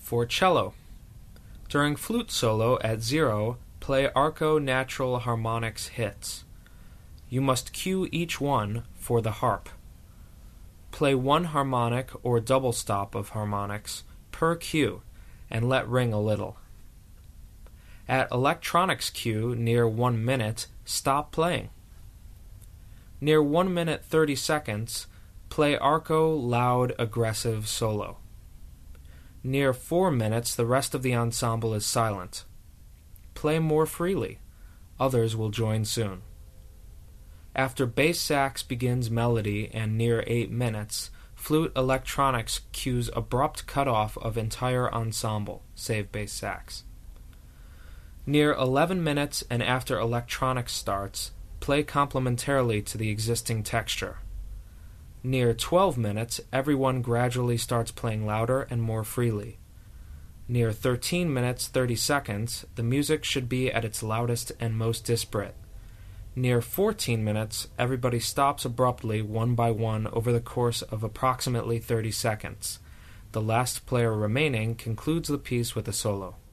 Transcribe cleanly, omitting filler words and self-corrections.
For cello. During flute solo at 0, play arco natural harmonics hits. You must cue each one for the harp. Play one harmonic or double stop of harmonics per cue and let ring a little. At electronics cue near 1 minute, stop playing. Near 1 minute 30 seconds, play arco loud aggressive solo. Near 4 minutes, the rest of the ensemble is silent. Play more freely. Others will join soon. After bass sax begins melody and near 8 minutes, flute electronics cues abrupt cutoff of entire ensemble, save bass sax. Near 11 minutes and after electronics starts, play complementarily to the existing texture. Near 12 minutes, everyone gradually starts playing louder and more freely. Near 13 minutes 30 seconds, the music should be at its loudest and most disparate. Near 14 minutes, everybody stops abruptly one by one over the course of approximately 30 seconds. The last player remaining concludes the piece with a solo.